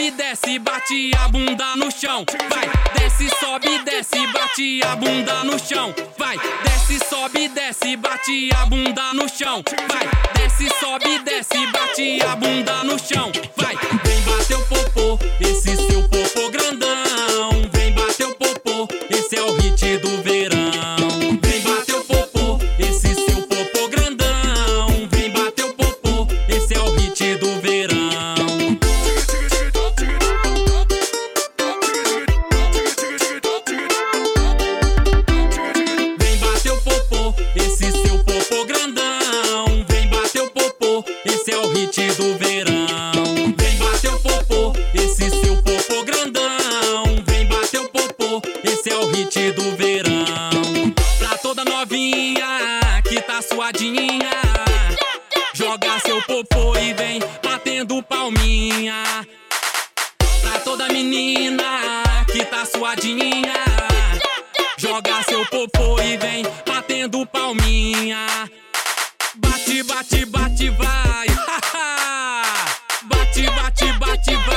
sobe, desce, bate a bunda no chão. Vai, desce, sobe, desce, bate a bunda no chão. Vai, desce, sobe, desce, bate a bunda no chão. Vai, desce, sobe, desce, bate a bunda no chão. Vai, vem bater o popô, esse seu popô grandão. Vem bater o popô, esse é o hit do verão. Vem bater o popô, esse seu popô grandão. Vem bater o popô, esse é o hit do verão. Vem bater o popô, esse seu popô grandão. Vem bater o popô, esse é o hit do verão. Vem bater o popô, esse seu popô grandão. Vem bater o popô, esse é o hit do verão. Pra toda novinha que tá suadinha, joga seu popô e vem batendo palminha. Pra toda menina que tá suadinha, joga seu popô e vem batendo palminha. Bate, bate, bate, vai. Bate, bate, bate, vai.